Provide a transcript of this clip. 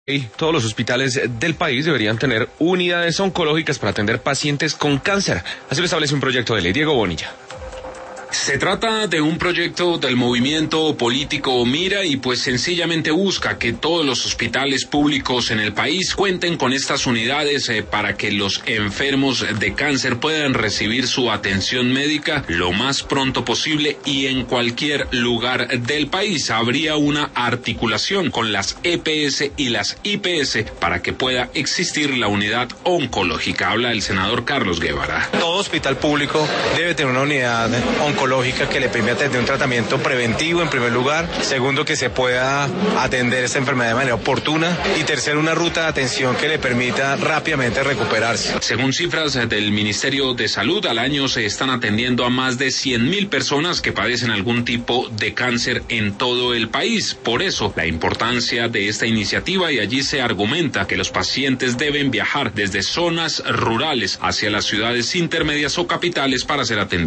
Todos los hospitales del país deberían tener unidades oncológicas para atender pacientes con cáncer. Así lo establece un proyecto de ley. Diego Bonilla. Se trata de un proyecto del movimiento político Mira y pues sencillamente busca que todos los hospitales públicos en el país cuenten con estas unidades para que los enfermos de cáncer puedan recibir su atención médica lo más pronto posible y en cualquier lugar del país. Habría una articulación con las EPS y las IPS para que pueda existir la unidad oncológica. Habla el senador Carlos Guevara. Todo hospital público debe tener una unidad oncológica que le permita atender un tratamiento preventivo en primer lugar, segundo que se pueda atender esta enfermedad de manera oportuna y tercero una ruta de atención que le permita rápidamente recuperarse. Según cifras del Ministerio de Salud, al año se están atendiendo a más de 100.000 personas que padecen algún tipo de cáncer en todo el país. Por eso la importancia de esta iniciativa, y allí se argumenta que los pacientes deben viajar desde zonas rurales hacia las ciudades intermedias o capitales para ser atendidos.